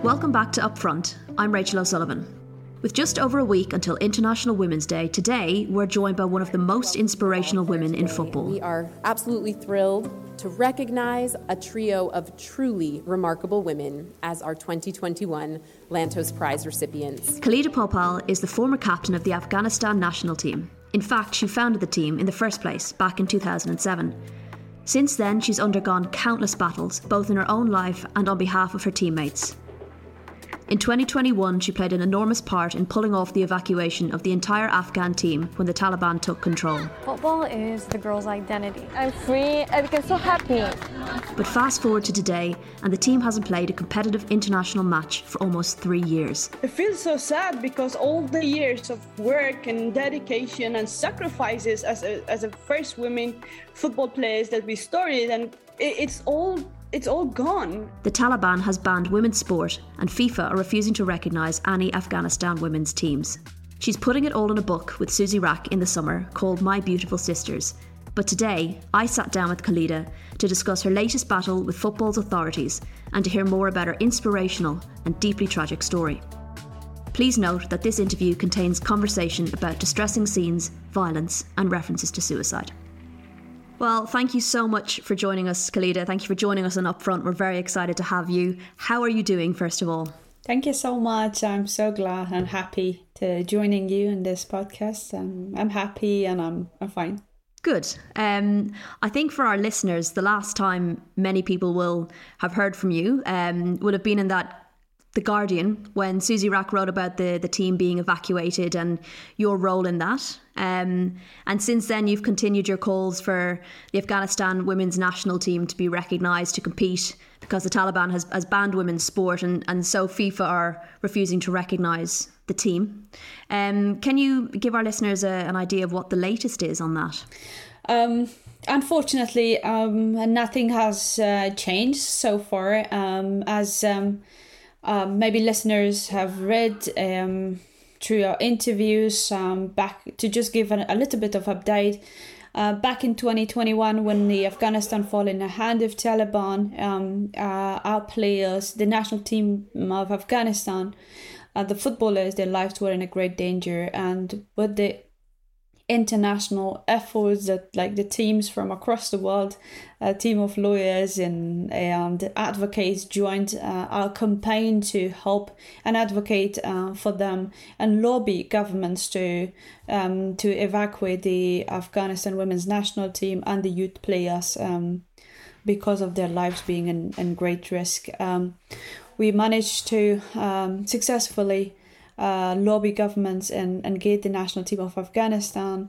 Welcome back to Upfront. I'm Rachel O'Sullivan. With just over a week until International Women's Day, today we're joined by one of the most inspirational women in football. We are absolutely thrilled to recognize a trio of truly remarkable women as our 2021 Lantos Prize recipients. Khalida Popal is the former captain of the Afghanistan national team. In fact, she founded the team in the first place back in 2007. Since then, she's undergone countless battles, both in her own life and on behalf of her teammates. In 2021, she played an enormous part in pulling off the evacuation of the entire Afghan team when the Taliban took control. Football is the girl's identity. I'm free, I became so happy. But fast forward to today, and the team hasn't played a competitive international match for almost 3 years. It feels so sad because all the years of work and dedication and sacrifices as a first women football players that we started, and it's all gone. The Taliban has banned women's sport, and FIFA are refusing to recognise any Afghanistan women's teams. She's putting it all in a book with Susie Rack in the summer called My Beautiful Sisters. But today, I sat down with Khalida to discuss her latest battle with football's authorities and to hear more about her inspirational and deeply tragic story. Please note that this interview contains conversation about distressing scenes, violence, and references to suicide. Well, thank you so much for joining us, Khalida. Thank you for joining us on Upfront. We're very excited to have you. How are you doing, first of all? Thank you so much. I'm so glad and happy to joining you in this podcast. I'm happy and I'm fine. Good. I think for our listeners, the last time many people will have heard from you would have been in The Guardian, when Susie Rack wrote about the team being evacuated and your role in that. And since then, you've continued your calls for the Afghanistan women's national team to be recognised to compete because the Taliban has banned women's sport, and so FIFA are refusing to recognise the team. Can you give our listeners an idea of what the latest is on that? Unfortunately, nothing has changed so far. Maybe listeners have read through our interviews, back to just give a little bit of update. Back in 2021, when the Afghanistan fell in the hand of Taliban, our players, the national team of Afghanistan, the footballers, their lives were in a great danger. And with the international efforts that the teams from across the world, a team of lawyers and advocates joined our campaign to help and advocate for them and lobby governments to evacuate the Afghanistan women's national team and the youth players because of their lives being in great risk. We managed to successfully lobby governments and get the national team of Afghanistan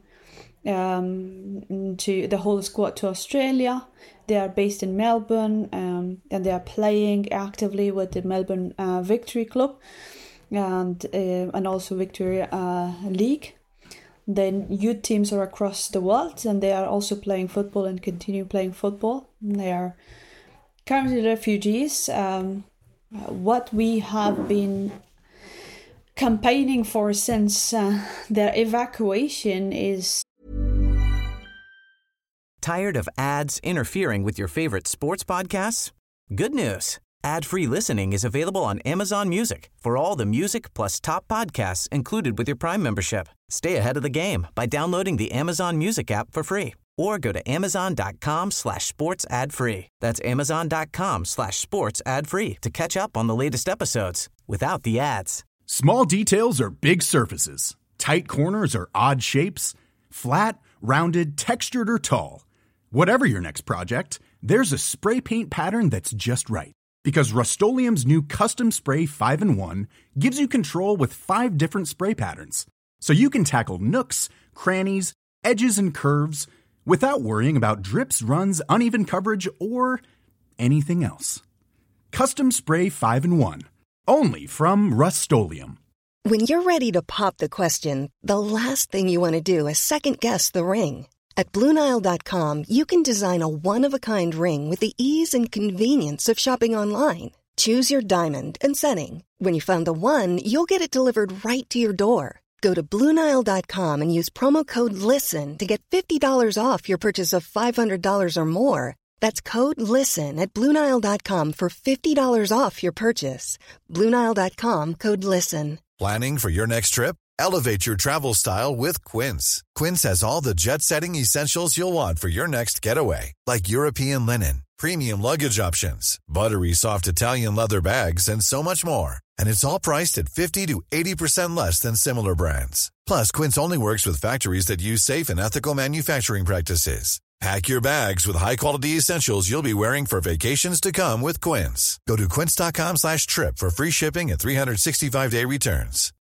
to the whole squad to Australia. They are based in Melbourne, and they are playing actively with the Melbourne Victory Club and also Victoria League. Then youth teams are across the world, and they are also playing football and continue playing football. They are currently refugees. What we have been campaigning for since their evacuation is... Tired of ads interfering with your favorite sports podcasts? Good news. Ad-free listening is available on Amazon Music for all the music plus top podcasts included with your Prime membership. Stay ahead of the game by downloading the Amazon Music app for free or go to amazon.com/sports ad free. That's amazon.com/sports ad free to catch up on the latest episodes without the ads. Small details are big surfaces. Tight corners are odd shapes. Flat, rounded, textured, or tall. Whatever your next project, there's a spray paint pattern that's just right. Because Rust-Oleum's new Custom Spray 5-in-1 gives you control with 5 different spray patterns. So you can tackle nooks, crannies, edges, and curves without worrying about drips, runs, uneven coverage, or anything else. Custom Spray 5-in-1. Only from Rust-Oleum. When you're ready to pop the question, the last thing you want to do is second-guess the ring. At BlueNile.com, you can design a one-of-a-kind ring with the ease and convenience of shopping online. Choose your diamond and setting. When you find the one, you'll get it delivered right to your door. Go to BlueNile.com and use promo code LISTEN to get $50 off your purchase of $500 or more. That's code LISTEN at BlueNile.com for $50 off your purchase. BlueNile.com, code LISTEN. Planning for your next trip? Elevate your travel style with Quince. Quince has all the jet-setting essentials you'll want for your next getaway, like European linen, premium luggage options, buttery soft Italian leather bags, and so much more. And it's all priced at 50 to 80% less than similar brands. Plus, Quince only works with factories that use safe and ethical manufacturing practices. Pack your bags with high-quality essentials you'll be wearing for vacations to come with Quince. Go to quince.com/trip for free shipping and 365-day returns.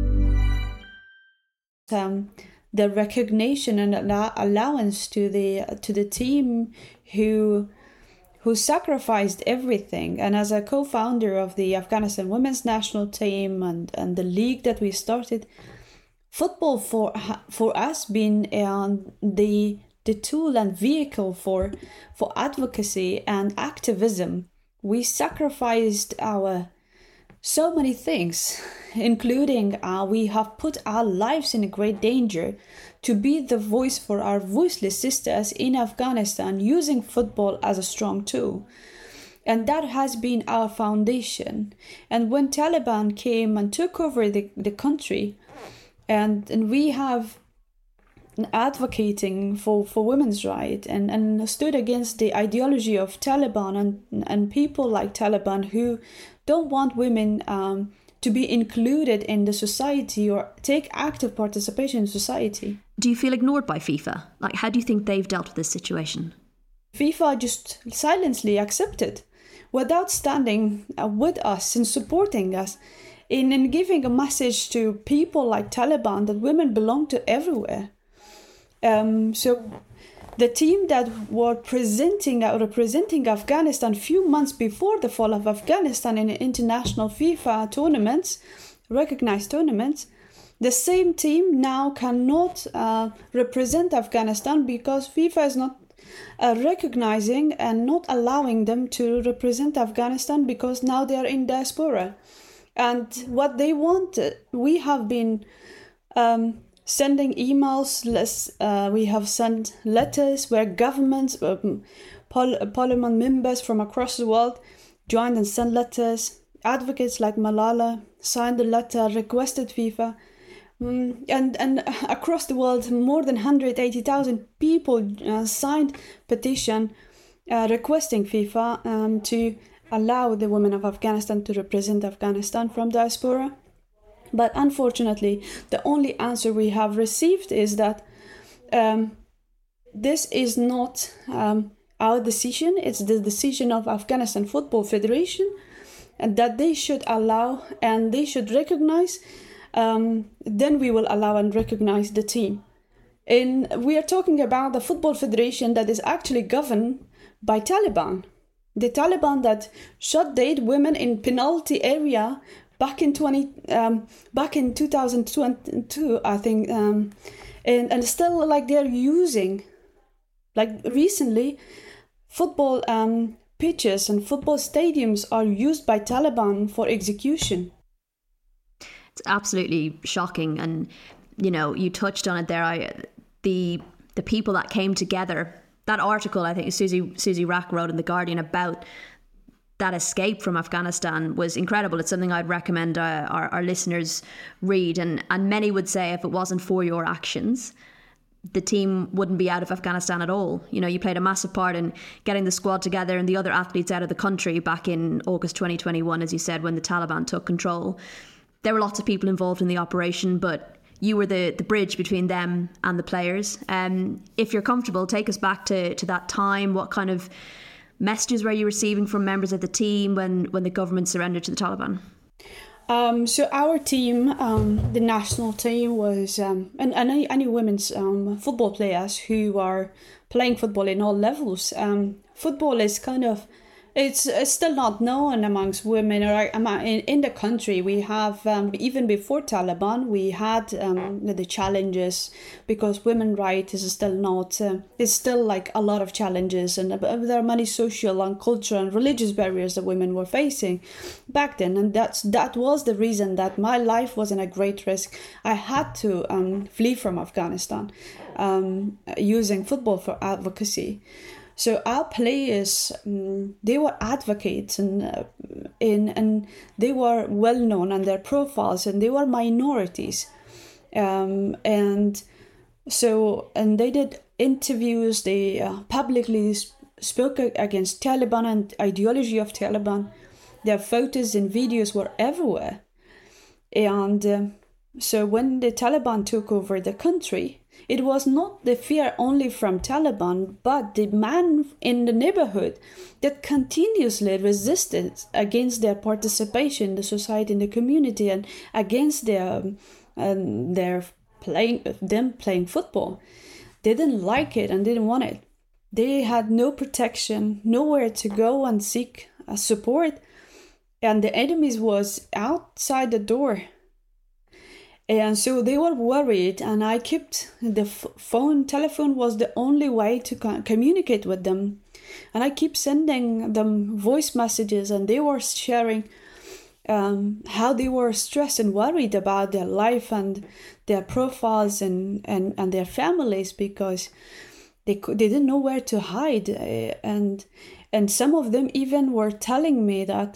The recognition and allowance to the team who sacrificed everything. And as a co-founder of the Afghanistan women's national team and the league that we started, football for us been the tool and vehicle for advocacy and activism. We sacrificed so many things, including we have put our lives in a great danger to be the voice for our voiceless sisters in Afghanistan, using football as a strong tool. And that has been our foundation. And when Taliban came and took over the country, and we have advocating for women's rights and stood against the ideology of Taliban and people like Taliban who don't want women to be included in the society or take active participation in society. Do you feel ignored by FIFA? Like, how do you think they've dealt with this situation? FIFA just silently accepted without standing with us and supporting us in giving a message to people like Taliban that women belong to everywhere. So the team that were representing Afghanistan a few months before the fall of Afghanistan in international FIFA tournaments, recognized tournaments, the same team now cannot represent Afghanistan because FIFA is not recognizing and not allowing them to represent Afghanistan because now they are in diaspora. And what they want, we have been sending emails, we have sent letters where governments, parliament members from across the world joined and sent letters. Advocates like Malala signed the letter, requested FIFA. And across the world, more than 180,000 people signed petition requesting FIFA to allow the women of Afghanistan to represent Afghanistan from diaspora. But unfortunately, the only answer we have received is that this is not our decision. It's the decision of Afghanistan Football Federation, and that they should allow and they should recognize. Then we will allow and recognize the team. And we are talking about the Football Federation that is actually governed by Taliban. The Taliban that shot dead women in penalty area back in 2022, I think, and still like they're using, like recently, football pitches and football stadiums are used by Taliban for execution. It's absolutely shocking, and you touched on it there. The people that came together. That article I think Susie Rack wrote in The Guardian about that escape from Afghanistan was incredible. It's something I'd recommend our listeners read. And many would say if it wasn't for your actions, the team wouldn't be out of Afghanistan at all. You played a massive part in getting the squad together and the other athletes out of the country back in August 2021, as you said, when the Taliban took control. There were lots of people involved in the operation, but you were the bridge between them and the players. If you're comfortable, take us back to that time. What kind of messages were you receiving from members of the team when the government surrendered to the Taliban? So our team, the national team, was and any women's football players who are playing football in all levels. Football is kind of, it's still not known amongst women or in the country. We have, even before Taliban, we had the challenges because women's rights is still not, it's still like a lot of challenges, and there are many social and cultural and religious barriers that women were facing back then. And that was the reason that my life was in a great risk. I had to flee from Afghanistan using football for advocacy. So our players, they were advocates and they were well known on their profiles, and they were minorities, and they did interviews. They publicly spoke against Taliban and ideology of Taliban. Their photos and videos were everywhere, and so when the Taliban took over the country, it was not the fear only from Taliban, but the man in the neighborhood that continuously resisted against their participation in the society, in the community, and against them playing football. They didn't like it and didn't want it. They had no protection, nowhere to go and seek support, and the enemies was outside the door. And so they were worried, and I kept the telephone was the only way to communicate with them. And I keep sending them voice messages, and they were sharing how they were stressed and worried about their life and their profiles and their families, because they didn't know where to hide. And some of them even were telling me that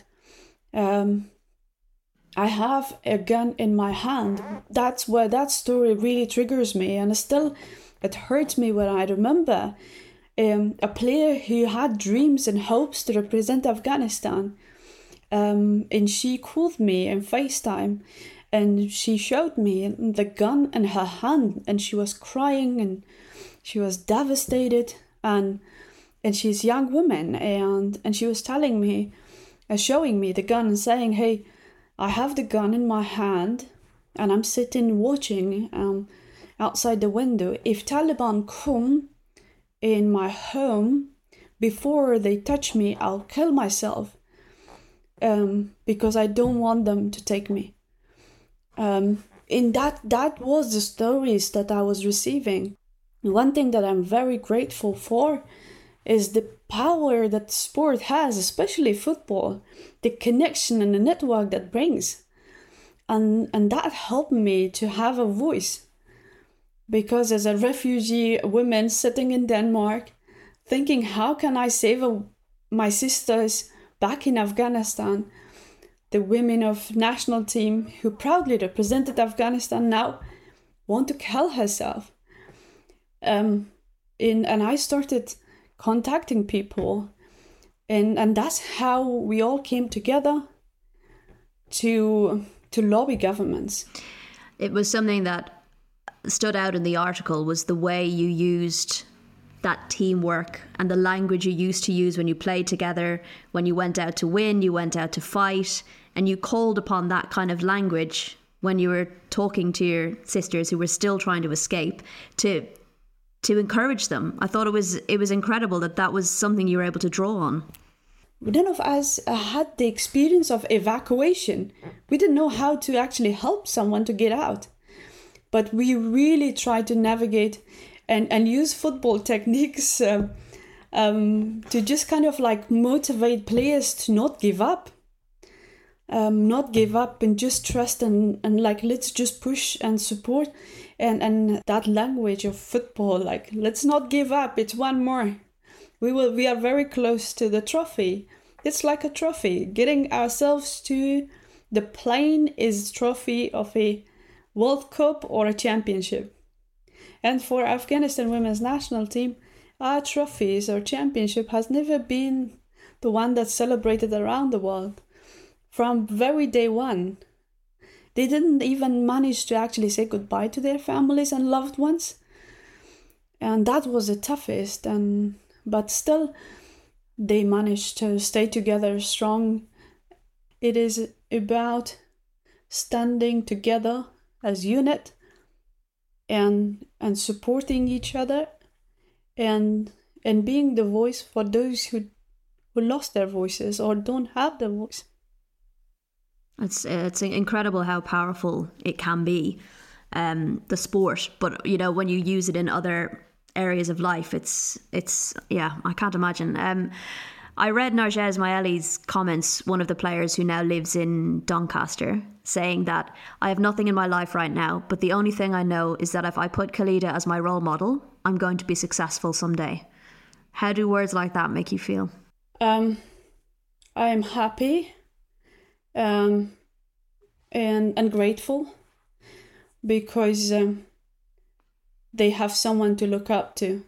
I have a gun in my hand. That's where that story really triggers me, and it hurts me when I remember a player who had dreams and hopes to represent Afghanistan. And she called me in FaceTime, and she showed me the gun in her hand, and she was crying and she was devastated, and she's a young woman, and she was telling me, showing me the gun and saying, "Hey, I have the gun in my hand and I'm sitting watching outside the window. If Taliban come in my home before they touch me, I'll kill myself because I don't want them to take me." In that was the stories that I was receiving. One thing that I'm very grateful for is the power that sport has, especially football, the connection and the network that brings. And that helped me to have a voice. Because as a refugee woman sitting in Denmark, thinking, how can I save my sisters back in Afghanistan? The women of national team who proudly represented Afghanistan now want to kill herself. And I started contacting people, and that's how we all came together to lobby governments. It was something that stood out in the article, was the way you used that teamwork and the language you used to use when you played together, when you went out to win, you went out to fight, and you called upon that kind of language when you were talking to your sisters who were still trying to escape, to encourage them. I thought it was incredible that was something you were able to draw on. None of us had the experience of evacuation. We didn't know how to actually help someone to get out. But we really tried to navigate and use football techniques to just kind of like motivate players to not give up. And just trust and like, let's just push and support. And that language of football, like, let's not give up. It's one more. We are very close to the trophy. It's like a trophy. Getting ourselves to the plane is trophy of a World Cup or a championship. And for Afghanistan women's national team, our trophies or championship has never been the one that's celebrated around the world. From very day one, they didn't even manage to actually say goodbye to their families and loved ones. And that was the toughest. But still, they managed to stay together strong. It is about standing together as unit and supporting each other and being the voice for those who lost their voices or don't have their voice. It's incredible how powerful it can be, the sport. But you know, when you use it in other areas of life, it's I can't imagine. I read Narges Maeli's comments, one of the players who now lives in Doncaster, saying that I have nothing in my life right now, but the only thing I know is that if I put Khalida as my role model, I'm going to be successful someday. How do words like that make you feel? I am happy and grateful because they have someone to look up to.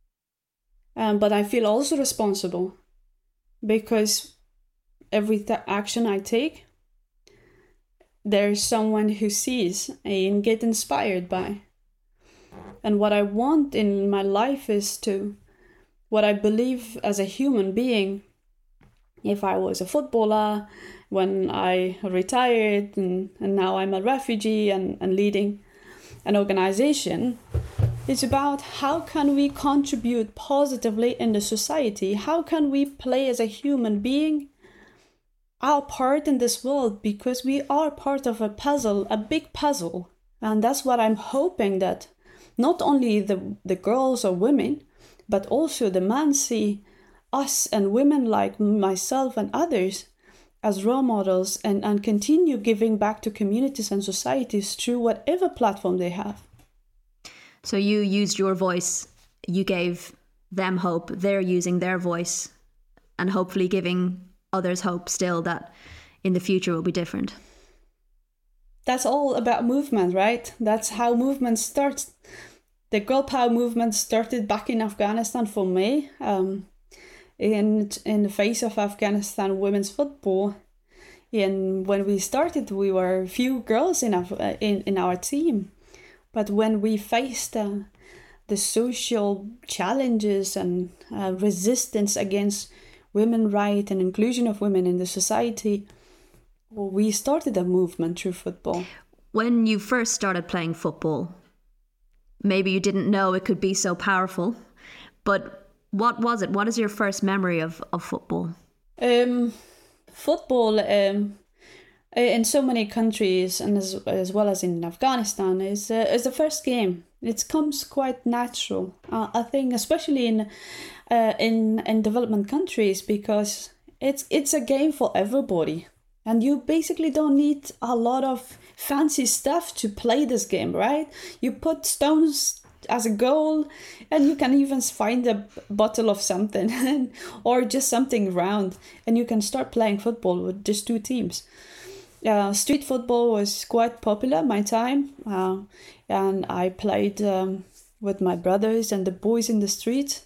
But I feel also responsible because every action I take, there's someone who sees and get inspired by. And what I want in my life is what I believe as a human being. If I was a footballer, when I retired and now I'm a refugee and leading an organization, it's about how can we contribute positively in the society? How can we play as a human being our part in this world? Because we are part of a puzzle, a big puzzle. And that's what I'm hoping, that not only the girls or women, but also the men see us and women like myself and others as role models and continue giving back to communities and societies through whatever platform they have. So you used your voice, you gave them hope, they're using their voice and hopefully giving others hope still that in the future will be different. That's all about movement, right? That's how movement starts. The girl power movement started back in Afghanistan for me. In the face of Afghanistan women's football. And when we started, we were a few girls in our team. But when we faced the social challenges and resistance against women's rights and inclusion of women in the society, we started a movement through football. When you first started playing football, maybe you didn't know it could be so powerful, but what was it? What is your first memory of football? Football in so many countries, and as well as in Afghanistan, is the first game. It comes quite natural, I think, especially in development countries, because it's a game for everybody, and you basically don't need a lot of fancy stuff to play this game, right? You put stones as a goal, and you can even find a bottle of something or just something round, and you can start playing football with just two teams. Street football was quite popular at my time, and I played with my brothers and the boys in the street.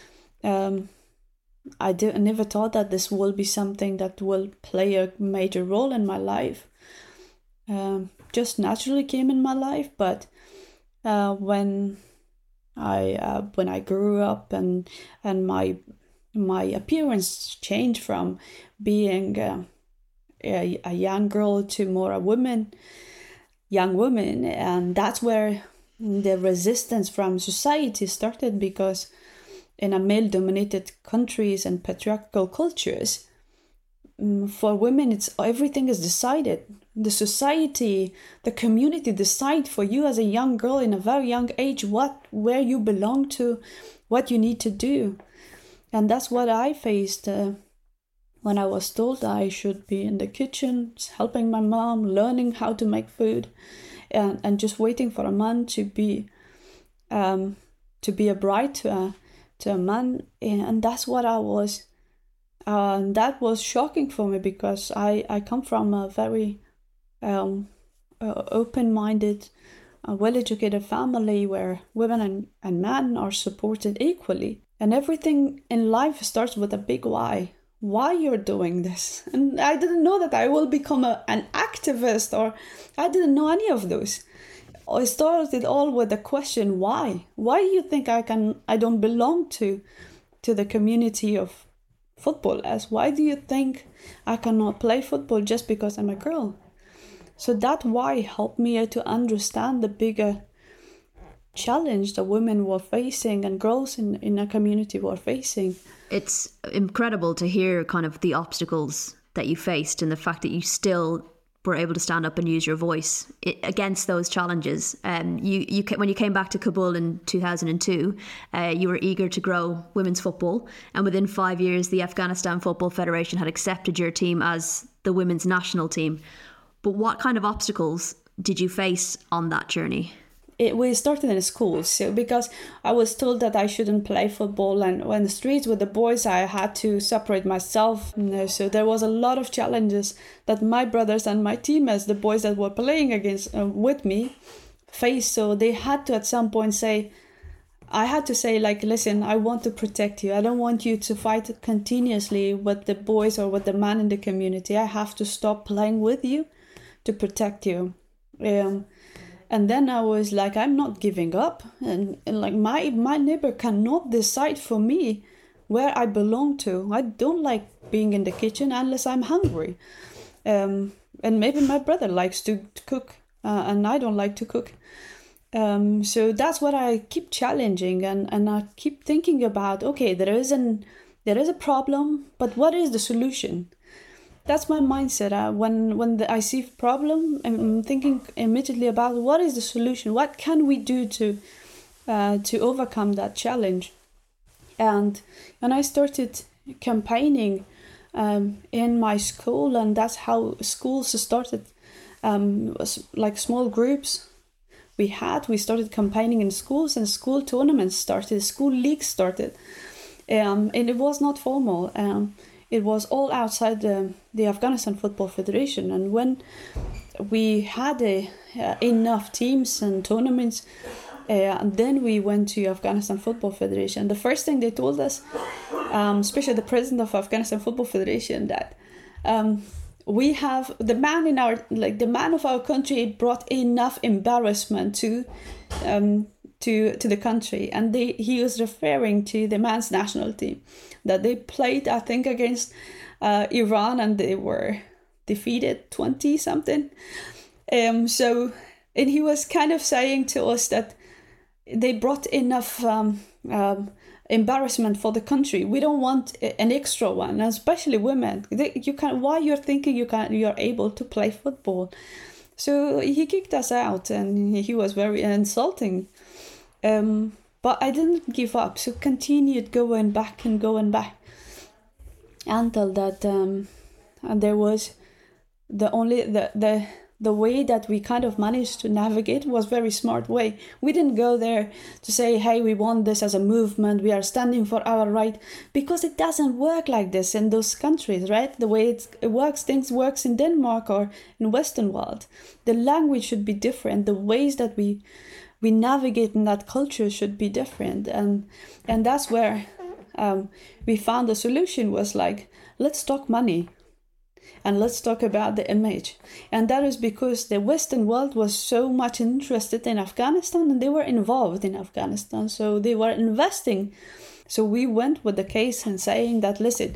I never thought that this will be something that will play a major role in my life. Just naturally came in my life, but when I grew up and my appearance changed from being a young girl to more a young woman, and that's where the resistance from society started, because in a male-dominated countries and patriarchal cultures, for women everything is decided. The society, the community decide for you as a young girl in a very young age where you belong to, what you need to do. And that's what I faced when I was told I should be in the kitchen, helping my mom, learning how to make food, and just waiting for a man to be a bride to a man. And that's what I was. That was shocking for me, because I come from a very open-minded, well-educated family where women and men are supported equally. And everything in life starts with a big why. Why you're doing this? And I didn't know that I will become an activist, or I didn't know any of those. I started all with the question, why? Why do you think I don't belong to the community of footballers? Why do you think I cannot play football just because I'm a girl? So that why helped me to understand the bigger challenge that women were facing and girls in a community were facing. It's incredible to hear kind of the obstacles that you faced, and the fact that you still were able to stand up and use your voice against those challenges. When you came back to Kabul in 2002, you were eager to grow women's football, and within 5 years the Afghanistan Football Federation had accepted your team as the women's national team. But what kind of obstacles did you face on that journey? we started in schools. So because I was told that I shouldn't play football, and on the streets with the boys, I had to separate myself. So there was a lot of challenges that my brothers and my teammates, the boys that were playing against with me, faced. So they had to at some point say, I had to say, like, listen, I want to protect you. I don't want you to fight continuously with the boys or with the man in the community. I have to stop playing with you to protect you. And then I was like, I'm not giving up. And like my neighbor cannot decide for me where I belong to. I don't like being in the kitchen unless I'm hungry. And maybe my brother likes to cook and I don't like to cook. So that's what I keep challenging, and I keep thinking about, okay, there is a problem, but what is the solution? That's my mindset. When I see a problem, I'm thinking immediately about what is the solution? What can we do to overcome that challenge? And I started campaigning in my school, and that's how schools started. Like small groups we started campaigning in schools, and school tournaments started, school leagues started, and it was not formal. It was all outside the Afghanistan Football Federation. And when we had enough teams and tournaments, then we went to Afghanistan Football Federation. The first thing they told us, especially the president of Afghanistan Football Federation, that we have the man of our country brought enough embarrassment to the country, and he was referring to the men's national team that they played, I think, against Iran, and they were defeated 20 something. And he was kind of saying to us that they brought enough embarrassment for the country. We don't want an extra one, especially women. Why you're thinking you're able to play football? So he kicked us out, and he was very insulting. But I didn't give up, so continued going back until that there was the way that we kind of managed to navigate was very smart way. We didn't go there to say, hey, we want this as a movement, we are standing for our right, because it doesn't work like this in those countries, right? The way it works, things works in Denmark or in Western world. The language should be different, the ways that we navigate in that culture should be different, and that's where we found the solution was like, let's talk money and let's talk about the image. And that is because the Western world was so much interested in Afghanistan, and they were involved in Afghanistan, so they were investing. So we went with the case and saying that, listen,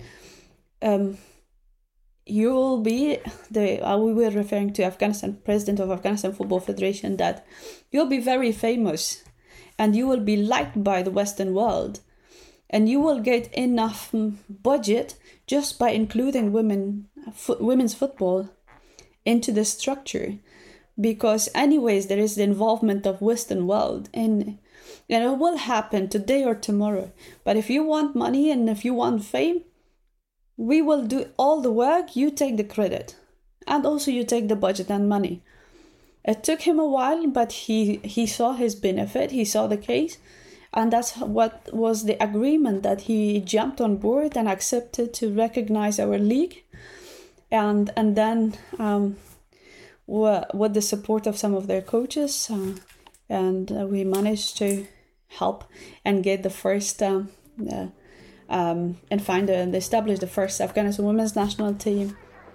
you will be we were referring to Afghanistan, president of Afghanistan Football Federation, that you'll be very famous and you will be liked by the Western world, and you will get enough budget just by including women's football into the structure, because anyways there is the involvement of Western world, and it will happen today or tomorrow. But if you want money and if you want fame, we will do all the work, you take the credit, and also you take the budget and money. It took him a while, but he saw his benefit, he saw the case, and that's what was the agreement, that he jumped on board and accepted to recognize our league. And then with the support of some of their coaches, we managed to help and get the first and establish the first Afghanistan women's national team.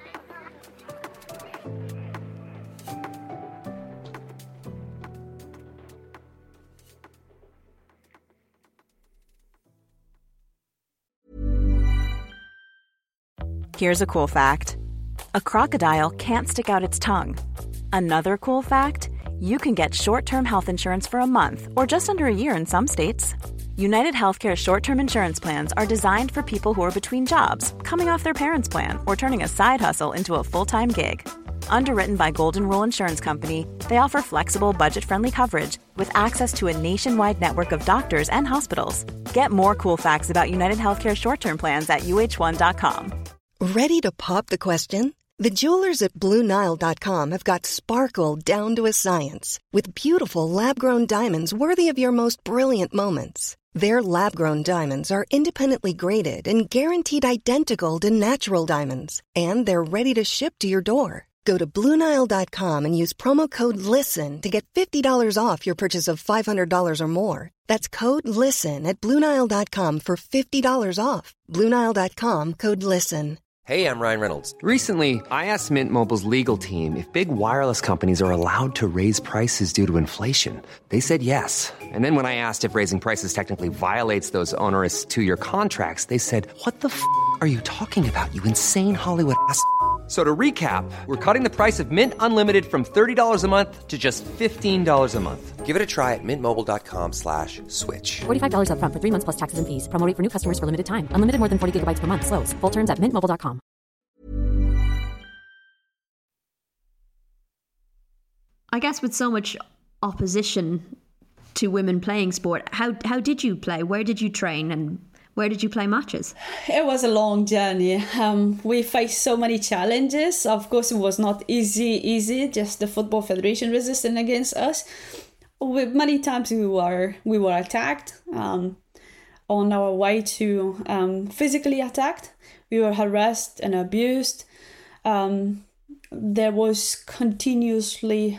Here's a cool fact. A crocodile can't stick out its tongue. Another cool fact, you can get short-term health insurance for a month or just under a year in some states. United Healthcare short-term insurance plans are designed for people who are between jobs, coming off their parents' plan, or turning a side hustle into a full-time gig. Underwritten by Golden Rule Insurance Company, they offer flexible, budget-friendly coverage with access to a nationwide network of doctors and hospitals. Get more cool facts about United Healthcare short-term plans at uh1.com. Ready to pop the question? The jewelers at BlueNile.com have got sparkle down to a science with beautiful lab-grown diamonds worthy of your most brilliant moments. Their lab-grown diamonds are independently graded and guaranteed identical to natural diamonds, and they're ready to ship to your door. Go to BlueNile.com and use promo code LISTEN to get $50 off your purchase of $500 or more. That's code LISTEN at BlueNile.com for $50 off. BlueNile.com, code LISTEN. Hey, I'm Ryan Reynolds. Recently, I asked Mint Mobile's legal team if big wireless companies are allowed to raise prices due to inflation. They said yes. And then when I asked if raising prices technically violates those onerous two-year contracts, they said, what the f*** are you talking about, you insane Hollywood ass f- So to recap, we're cutting the price of Mint Unlimited from $30 a month to just $15 a month. Give it a try at mintmobile.com/switch. $45 up front for 3 months plus taxes and fees. Promo rate for new customers for limited time. Unlimited more than 40 gigabytes per month. Slows full terms at mintmobile.com. I guess with so much opposition to women playing sport, how did you play? Where did you train? And where did you play matches? It was a long journey. We faced so many challenges. Of course, it was not easy. Just the Football Federation resisting against us. Many times we were attacked. On our way to physically attacked, we were harassed and abused. There was continuously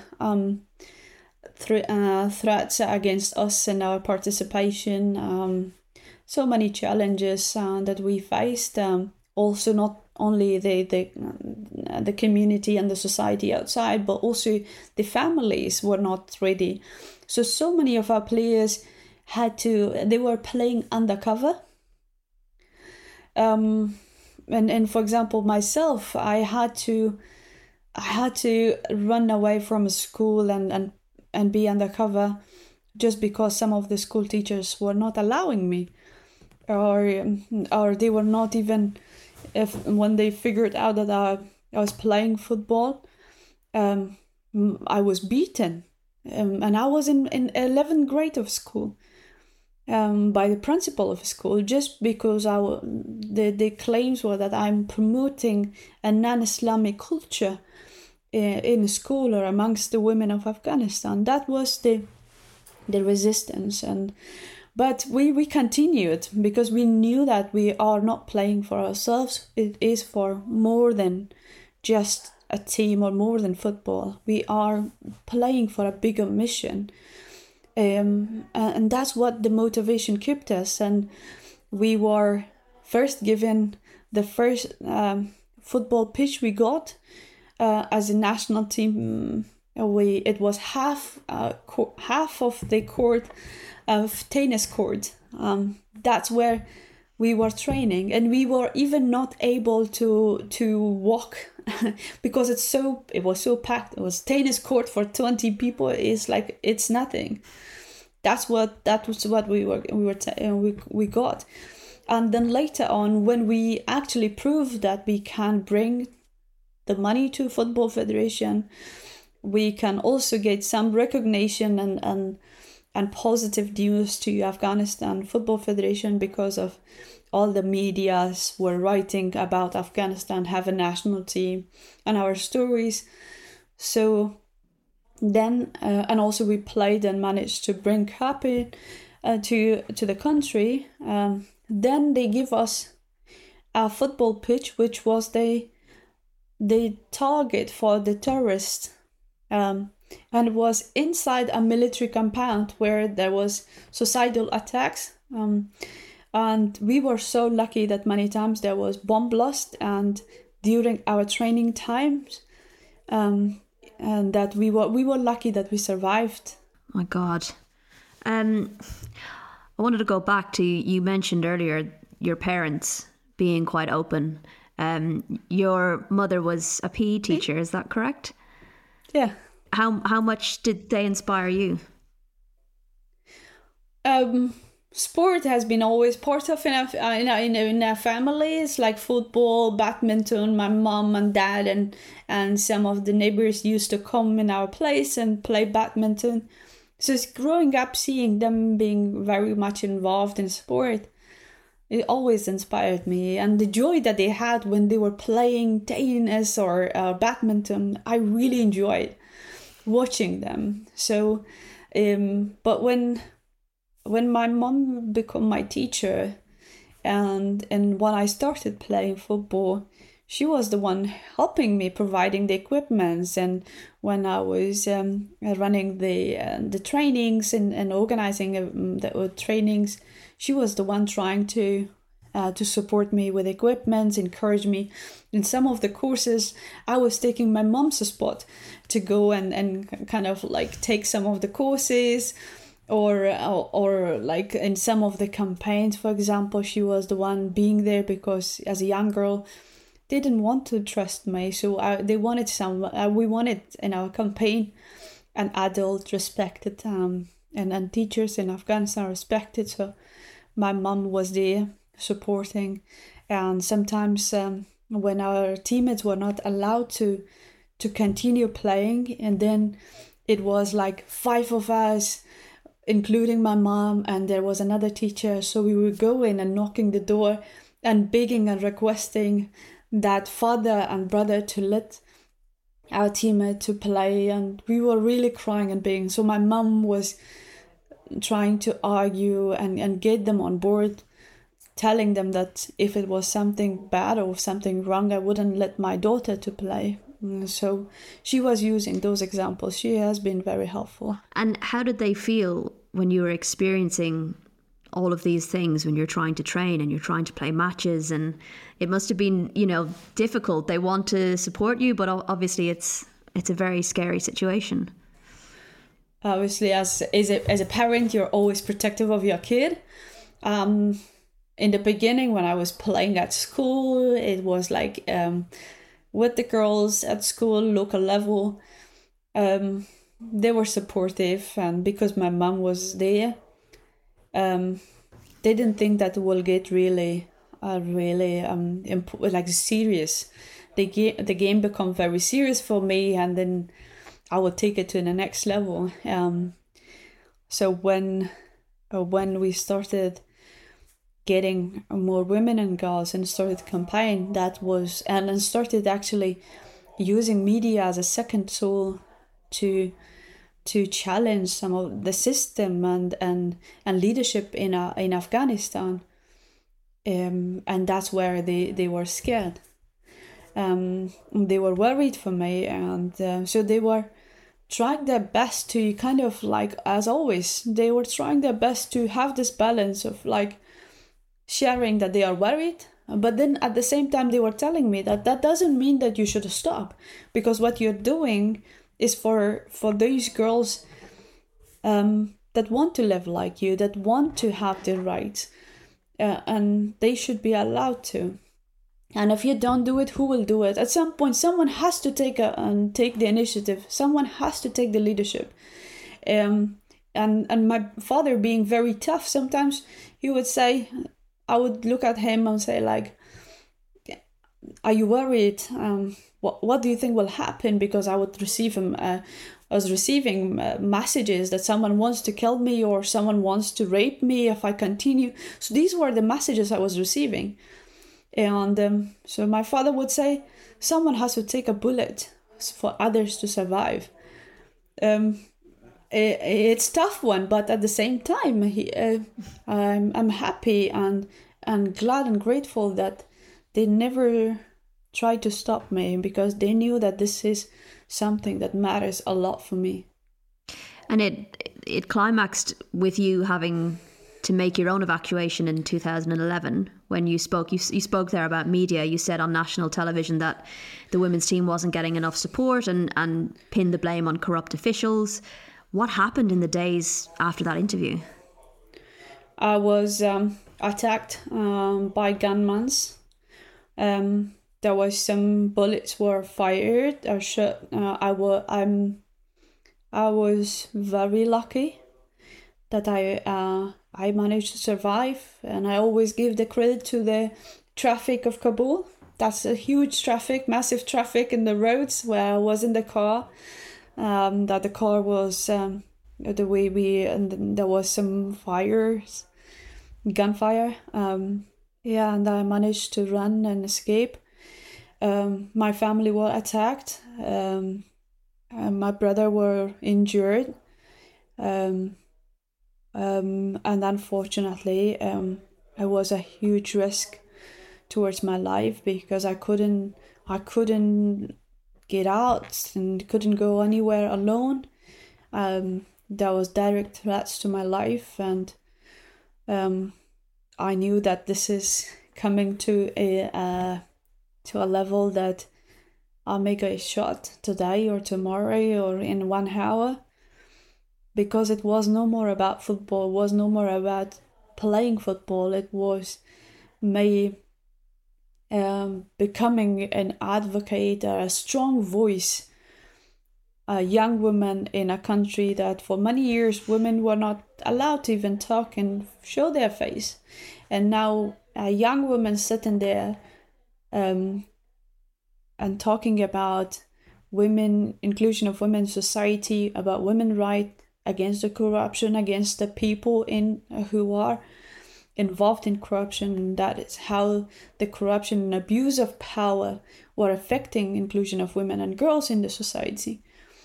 threats against us and our participation. So many challenges that we faced. Also, not only the community and the society outside, but also the families were not ready. So many of our players they were playing undercover. And for example, myself, I had to run away from school and be undercover just because some of the school teachers were not allowing me. Or they were not even, when they figured out that I was playing football, I was beaten. And I was in 11th grade of school by the principal of school, just because the claims were that I'm promoting a non-Islamic culture in school or amongst the women of Afghanistan. That was the resistance. But we continued because we knew that we are not playing for ourselves. It is for more than just a team or more than football. We are playing for a bigger mission. And that's what the motivation kept us. And we were first given the first football pitch we got as a national team. It was half of the court of tennis court. That's where we were training, and we were even not able to walk because it was so packed. It was tennis court for 20 people. It's nothing. That was what we got. And then later on, when we actually proved that we can bring the money to Football Federation, we can also get some recognition and positive news to Afghanistan Football Federation, because of all the medias were writing about Afghanistan have a national team and our stories. So then, and also we played and managed to bring happy to the country. Then they give us a football pitch, which was the target for the terrorists. And was inside a military compound where there was suicidal attacks. And we were so lucky that many times there was bomb blast, and during our training times, and that we were lucky that we survived. My God. I wanted to go back to, you mentioned earlier your parents being quite open. Your mother was a PE teacher, is that correct? Yeah. How much did they inspire you? Sport has been always part of in our families, like football, badminton. My mom and dad and some of the neighbors used to come in our place and play badminton. So it's growing up seeing them being very much involved in sport. it always inspired me. And the joy that they had when they were playing tennis or badminton, I really enjoyed watching them. So, but when my mom became my teacher, and when I started playing football, she was the one helping me, providing the equipments. And when I was running the trainings and organizing the trainings, she was the one trying to support me with equipment, encourage me. In some of the courses, I was taking my mom's spot to go and kind of like take some of the courses, or like in some of the campaigns, for example, she was the one being there, because as a young girl, they didn't want to trust me. So we wanted in our campaign an adult respected, and teachers in Afghanistan respected. So my mom was there supporting. And sometimes when our teammates were not allowed to continue playing, and then it was like 5 of us, including my mom, and there was another teacher. So we would go in and knocking the door and begging and requesting that father and brother to let our teammate to play. And we were really crying and begging. So my mom was trying to argue and get them on board, telling them that if it was something bad or something wrong, I wouldn't let my daughter to play. So she was using those examples. She has been very helpful. And how did they feel when you were experiencing all of these things, when you're trying to train and you're trying to play matches? And it must have been, difficult. They want to support you, but obviously it's a very scary situation. Obviously, as a parent, you're always protective of your kid. In the beginning, when I was playing at school, it was like with the girls at school, local level, they were supportive, and because my mom was there, they didn't think that it will get really like serious. The game become very serious for me, and then I would take it to the next level. So when we started getting more women and girls and started campaign, and started actually using media as a second tool to challenge some of the system and leadership in Afghanistan, and that's where they were scared. They were worried for me, and so they were trying their best to kind of like, as always, they were trying their best to have this balance of like sharing that they are worried, but then at the same time they were telling me that doesn't mean that you should stop, because what you're doing is for those girls that want to live like you, that want to have their rights, and they should be allowed to. And if you don't do it, who will do it? At some point, someone has to take the initiative. Someone has to take the leadership. And my father, being very tough, sometimes he would say, I would look at him and say, like, are you worried? What do you think will happen? Because I would receive him. I was receiving messages that someone wants to kill me or someone wants to rape me if I continue. So these were the messages I was receiving. And so my father would say, someone has to take a bullet for others to survive. It's a tough one, but at the same time, I'm happy and glad and grateful that they never tried to stop me, because they knew that this is something that matters a lot for me. And it climaxed with you having to make your own evacuation in 2011 when you spoke there about media. You said on national television that the women's team wasn't getting enough support and pinned the blame on corrupt officials. What happened in the days after that interview? I was attacked by gunmen. There was some bullets were fired or shot. I was very lucky that I managed to survive, and I always give the credit to the traffic of Kabul. That's a huge traffic, massive traffic in the roads where I was in the car. That the car was the way and there was some gunfire. Yeah, and I managed to run and escape. My family were attacked. And my brother were injured. And unfortunately, it was a huge risk towards my life because I couldn't get out and couldn't go anywhere alone. There was direct threats to my life, and I knew that this is coming to a level that I'll make a shot today or tomorrow or in 1 hour, because it was no more about football, it was no more about playing football, it was me becoming an advocate, a strong voice, a young woman in a country that for many years women were not allowed to even talk and show their face. And now a young woman sitting there and talking about women, inclusion of women in society, about women rights, against the corruption, against the people who are involved in corruption, and that is how the corruption and abuse of power were affecting inclusion of women and girls in the society.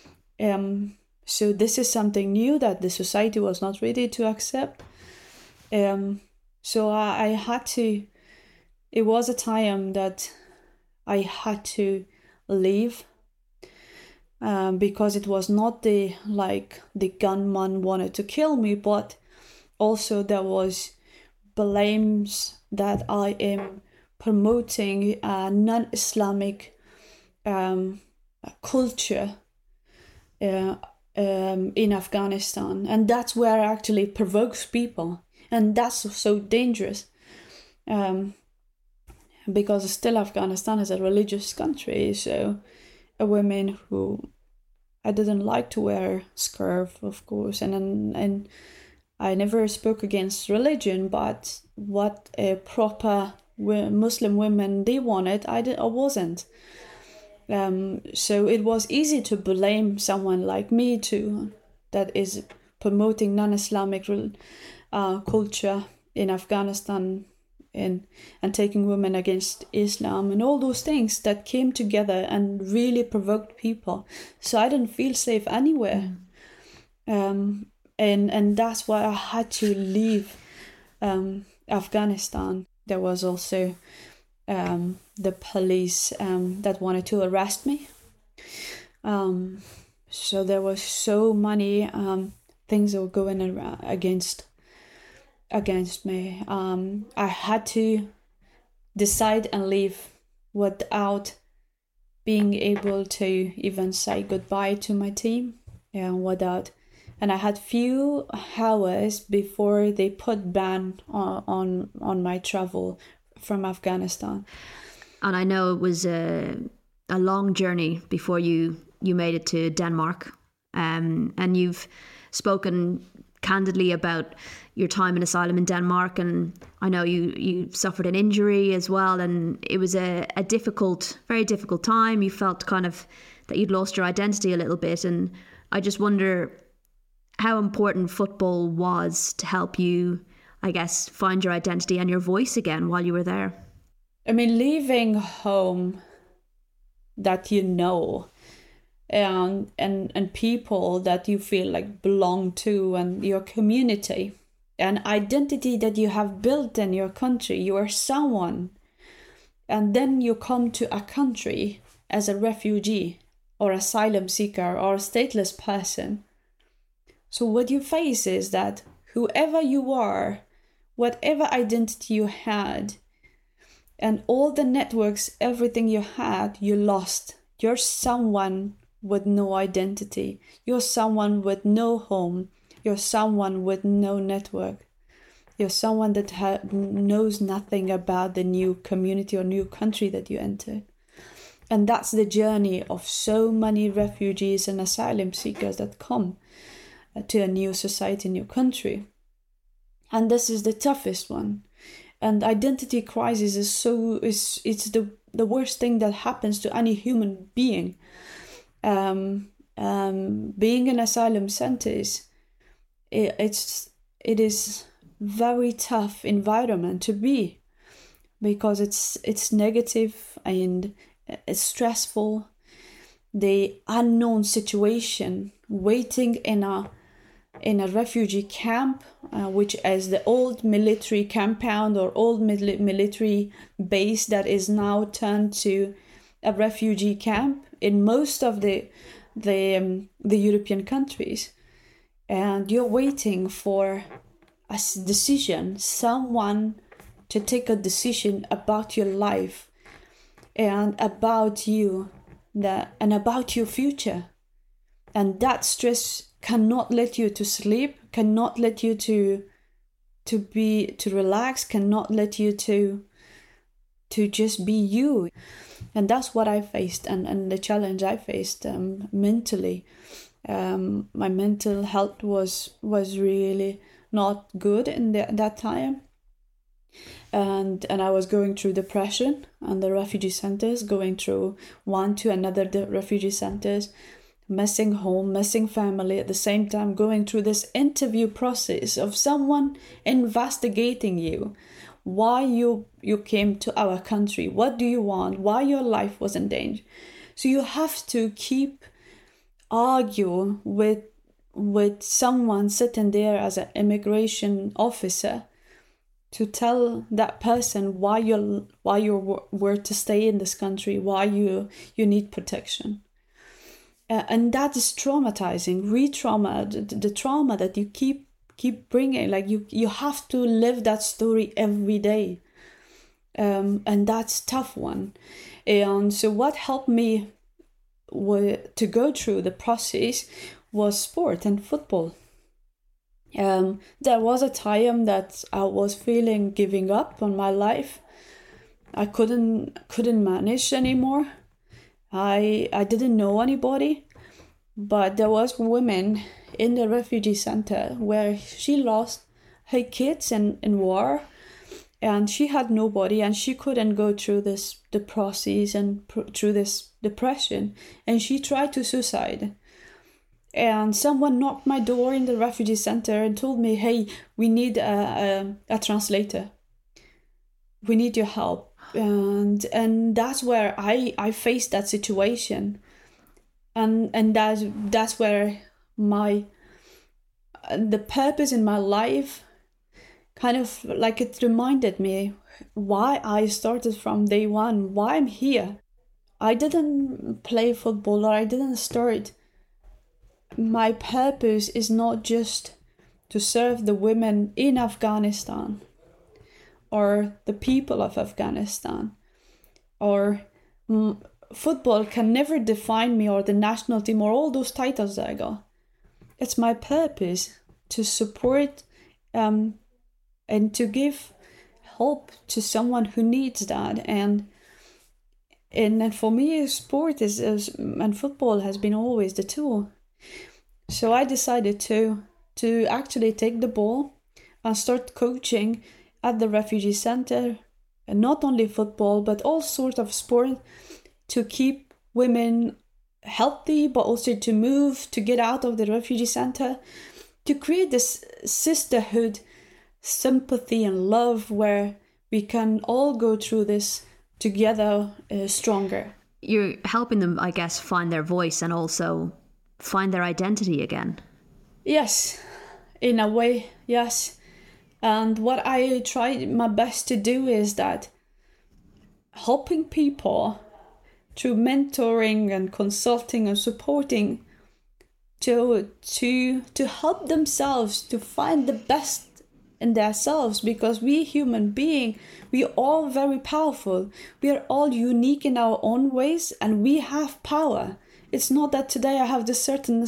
So this is something new that the society was not ready to accept. So I had to, it was a time that I had to leave, because it was not the gunman wanted to kill me, but also there was blames that I am promoting a non-Islamic culture in Afghanistan, and that's where it actually provokes people, and that's so dangerous, because still Afghanistan is a religious country. So a woman who I didn't like to wear scarf, of course, and I never spoke against religion, but what a proper Muslim women they wanted, I wasn't. So it was easy to blame someone like me too, that is promoting non-Islamic culture in Afghanistan and taking women against Islam and all those things that came together and really provoked people. So I didn't feel safe anywhere. And that's why I had to leave Afghanistan. There was also the police that wanted to arrest me. So there was so many things that were going against me. I had to decide and leave without being able to even say goodbye to my team, and I had few hours before they put ban on my travel from Afghanistan. And I know it was a long journey before you made it to Denmark, and you've spoken candidly about your time in asylum in Denmark, and I know you suffered an injury as well, and it was a very difficult time. You felt kind of that you'd lost your identity a little bit, and I just wonder how important football was to help you, I guess, find your identity and your voice again while you were there. I mean, leaving home that you know, and people that you feel like belong to, and your community, and identity that you have built in your country. You are someone, and then you come to a country as a refugee or asylum seeker or a stateless person. So what you face is that whoever you are, whatever identity you had, and all the networks, everything you had, you lost. You're someone with no identity. You're someone with no home. You're someone with no network. You're someone that knows nothing about the new community or new country that you entered. And that's the journey of so many refugees and asylum seekers that come to a new society, new country. And this is the toughest one. And identity crisis it's the worst thing that happens to any human being. Being in asylum centers, it is very tough environment to be. because it's negative and it's stressful. The unknown situation, waiting in a refugee camp, which is the old military compound or old military base that is now turned to a refugee camp in most of the European countries, and you're waiting for a decision, someone to take a decision about your life and about you, and about your future. And that stress cannot let you to sleep, cannot let you to relax, cannot let you to just be you. And that's what I faced, and the challenge I faced mentally. My mental health was really not good in that time. And I was going through depression and the refugee centers, going through one to another the refugee centers, missing home, missing family, at the same time going through this interview process of someone investigating you, why you came to our country, what do you want, why your life was in danger. So you have to keep argue with someone sitting there as an immigration officer to tell that person why you were to stay in this country, why you need protection. And that is traumatizing, the trauma that you keep bringing. Like you have to live that story every day, and that's a tough one. And so what helped me to go through the process was sport and football. There was a time that I was feeling giving up on my life. I couldn't manage anymore. I didn't know anybody, but there was women in the refugee center where she lost her kids in war, and she had nobody, and she couldn't go through the process and through this depression, and she tried to suicide. And someone knocked my door in the refugee center and told me, hey, we need a translator. We need your help. And that's where I faced that situation. And that's where the purpose in my life kind of like it reminded me why I started from day one, why I'm here. I didn't play football, or I didn't start. My purpose is not just to serve the women in Afghanistan or the people of Afghanistan, or football can never define me, or the national team, or all those titles that I got. It's my purpose to support and to give hope to someone who needs that. And for me, sport and football has been always the tool. So I decided to actually take the ball and start coaching at the refugee center, and not only football but all sorts of sport, to keep women healthy, but also to move, to get out of the refugee center, to create this sisterhood, sympathy and love where we can all go through this together stronger. You're helping them, I guess, find their voice and also find their identity again. Yes, in a way, yes. And what I try my best to do is that helping people through mentoring and consulting and supporting to help themselves to find the best in themselves, because we human beings, we are all very powerful. We are all unique in our own ways, and we have power. It's not that today I have this certain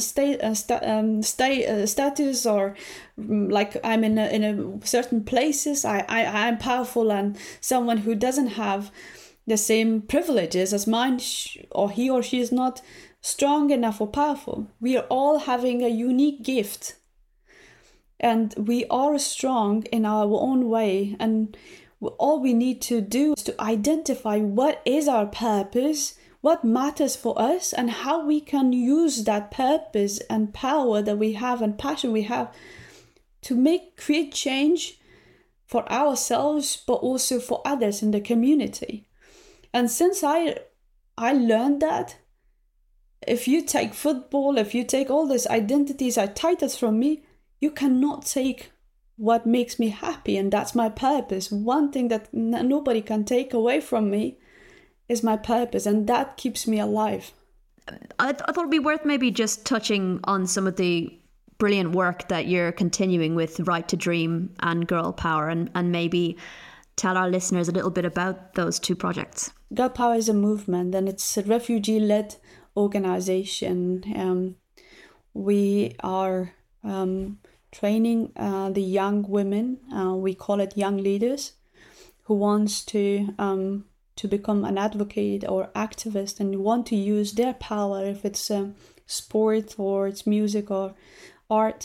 status, or like I'm in a certain places. I'm powerful, and someone who doesn't have the same privileges as mine, or he or she is not strong enough or powerful. We are all having a unique gift, and we are strong in our own way. And all we need to do is to identify what is our purpose, what matters for us, and how we can use that purpose and power that we have and passion we have to create change for ourselves, but also for others in the community. And since I learned that if you take football, if you take all these identities or titles from me, you cannot take what makes me happy, and that's my purpose. One thing that nobody can take away from me is my purpose, and that keeps me alive. I thought it'd be worth maybe just touching on some of the brilliant work that you're continuing with Right to Dream and Girl Power, and maybe tell our listeners a little bit about those two projects. Girl Power is a movement, and it's a refugee-led organization. We are training the young women, we call it young leaders, who wants to become an advocate or activist and want to use their power, if it's sport or it's music or art,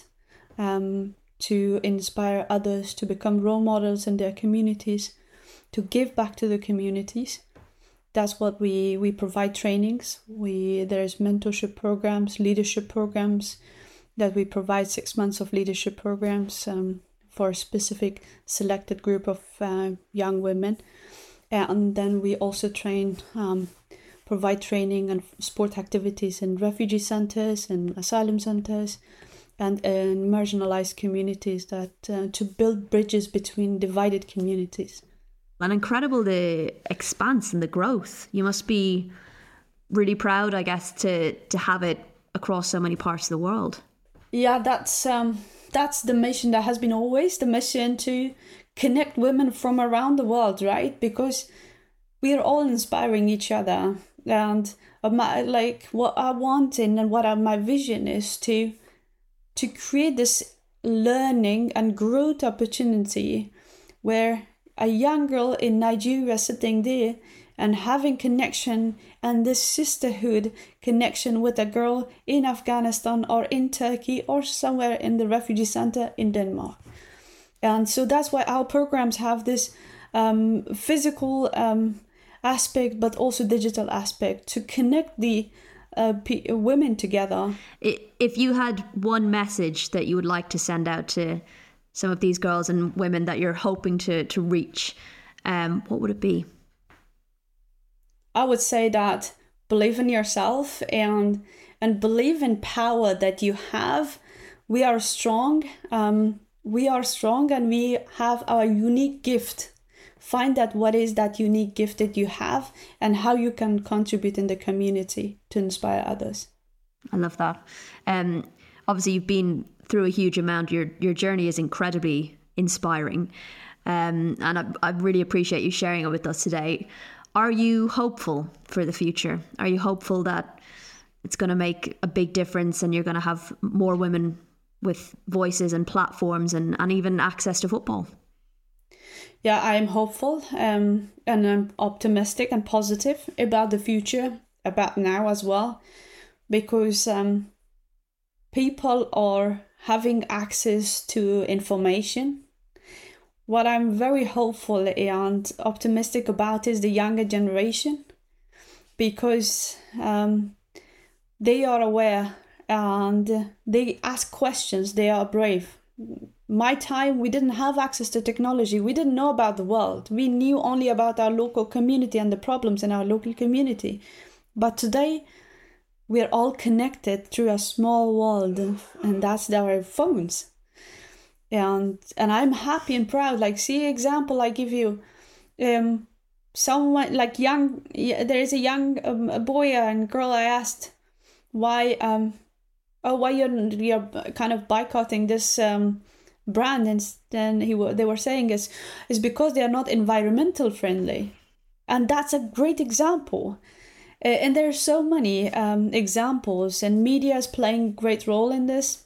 to inspire others to become role models in their communities, to give back to the communities. That's what we provide trainings. There's mentorship programs, leadership programs that we provide, 6 months of leadership programs for a specific selected group of young women. And then we also provide training and sport activities in refugee centers and asylum centers and in marginalized communities to build bridges between divided communities. And incredible the expanse and the growth. You must be really proud, I guess, to have it across so many parts of the world. Yeah, that's the mission that has been always the mission, to connect women from around the world, right? Because we are all inspiring each other, and what I want and what my vision is to create this learning and growth opportunity where a young girl in Nigeria sitting there and having connection and this sisterhood connection with a girl in Afghanistan or in Turkey or somewhere in the refugee center in Denmark. And so that's why our programs have this physical aspect, but also digital aspect, to connect the women together. If you had one message that you would like to send out to some of these girls and women that you're hoping to reach, what would it be? I would say that believe in yourself and believe in power that you have. We are strong. We are strong, and we have our unique gift. Find out what is that unique gift that you have and how you can contribute in the community to inspire others. I love that. Obviously, you've been through a huge amount. Your journey is incredibly inspiring. And I really appreciate you sharing it with us today. Are you hopeful for the future? Are you hopeful that it's going to make a big difference and you're going to have more women with voices and platforms and even access to football? Yeah, I'm hopeful and I'm optimistic and positive about the future, about now as well, because people are having access to information. What I'm very hopeful and optimistic about is the younger generation, because they are aware and they ask questions, they are brave. My time, we didn't have access to technology. We didn't know about the world. We knew only about our local community and the problems in our local community. But today, we're all connected through a small world, and that's our phones. And I'm happy and proud. Like, see example I give you, someone like young. There is a young a boy and girl. I asked why you're kind of boycotting this brand, and then they were saying is because they are not environmental friendly, and that's a great example. And there are so many examples, and media is playing a great role in this.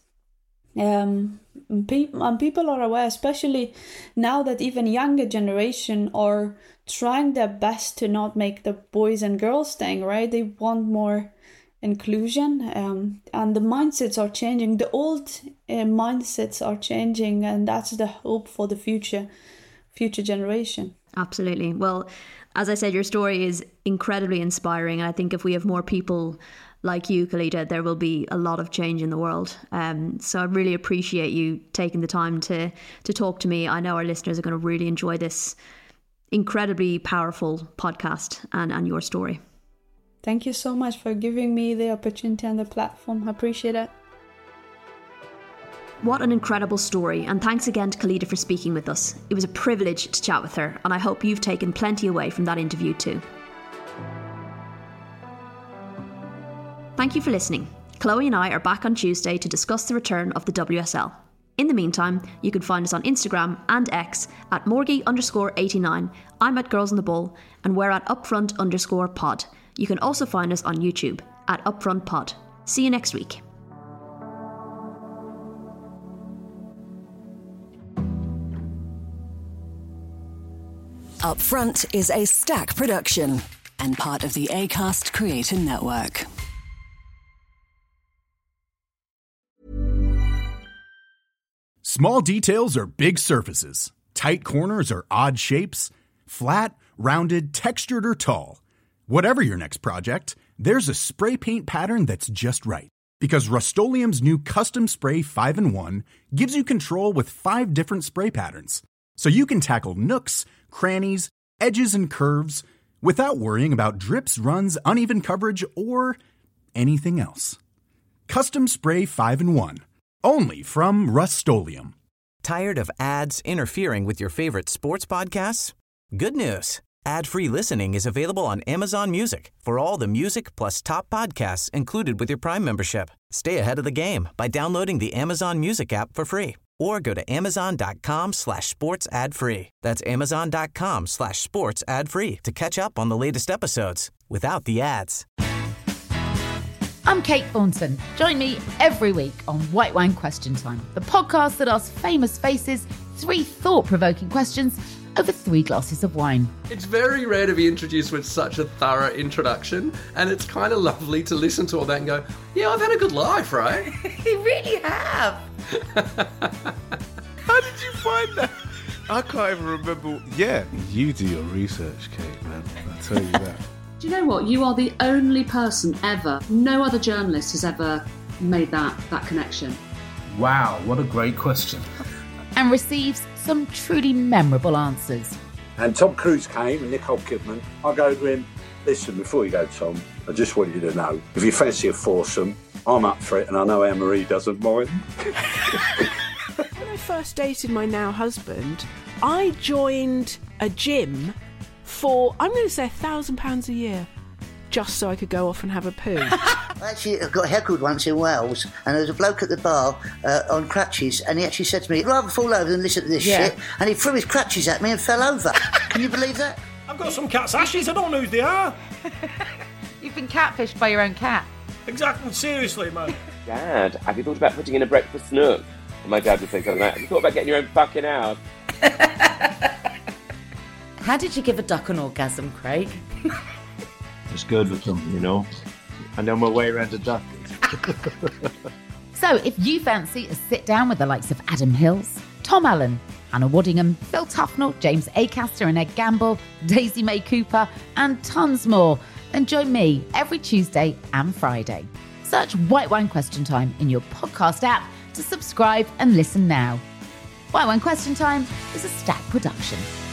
People are aware, especially now that even younger generation are trying their best to not make the boys and girls thing, right? They want more inclusion, and the mindsets are changing. The old mindsets are changing, and that's the hope for the future generation. Absolutely. Well, as I said, your story is incredibly inspiring. I think if we have more people like you, Khalida, there will be a lot of change in the world. So I really appreciate you taking the time to talk to me. I know our listeners are going to really enjoy this incredibly powerful podcast and your story. Thank you so much for giving me the opportunity and the platform. I appreciate it. What an incredible story, and thanks again to Khalida for speaking with us. It was a privilege to chat with her, and I hope you've taken plenty away from that interview too. Thank you for listening. Chloe and I are back on Tuesday to discuss the return of the WSL. In the meantime, you can find us on Instagram and X at Morgie_89. I'm at Girls on the Ball, and we're at Upfront_pod. You can also find us on YouTube at Upfront Pod. See you next week. Upfront is a Stack production and part of the Acast Creator Network. Small details are big surfaces. Tight corners are odd shapes. Flat, rounded, textured, or tall. Whatever your next project, there's a spray paint pattern that's just right. Because Rust-Oleum's new Custom Spray 5-in-1 gives you control with 5 different spray patterns. So you can tackle nooks, crannies, edges, and curves without worrying about drips, runs, uneven coverage, or anything else. Custom Spray 5-in-1. Only from Rust-Oleum. Tired of ads interfering with your favorite sports podcasts? Good news. Ad-free listening is available on Amazon Music for all the music plus top podcasts included with your Prime membership. Stay ahead of the game by downloading the Amazon Music app for free or go to amazon.com/sports ad free. That's amazon.com/sports ad free to catch up on the latest episodes without the ads. I'm Kate Thornton. Join me every week on White Wine Question Time, the podcast that asks famous faces 3 thought-provoking questions over 3 glasses of wine. It's very rare to be introduced with such a thorough introduction, and it's kind of lovely to listen to all that and go, yeah, I've had a good life, right? You really have. How did you find that? I can't even remember. Yeah, you do your research, Kate, man. I'll tell you that. Do you know what? You are the only person ever, no other journalist has ever made that connection. Wow, what a great question. And receives some truly memorable answers. And Tom Cruise came and Nicole Kidman. I go to him, listen, before you go, Tom, I just want you to know, if you fancy a foursome, I'm up for it, and I know Anne-Marie doesn't mind. When I first dated my now husband, I joined a gym for, I'm going to say £1,000 a year, just so I could go off and have a poo. Actually, I got heckled once in Wales, and there was a bloke at the bar on crutches, and he actually said to me, I'd rather fall over than listen to this shit, and he threw his crutches at me and fell over. Can you believe that? I've got some cat's ashes, I don't know who they are. You've been catfished by your own cat. Exactly, seriously, man. Dad, have you thought about putting in a breakfast nook? And my dad would say something like, have you thought about getting your own fucking house? How did you give a duck an orgasm, Craig? It's good with them, you know. I know my way around a duck. So if you fancy a sit down with the likes of Adam Hills, Tom Allen, Anna Waddingham, Phil Tufnell, James Acaster and Ed Gamble, Daisy May Cooper, and tons more, then join me every Tuesday and Friday. Search White Wine Question Time in your podcast app to subscribe and listen now. White Wine Question Time is a Stack production.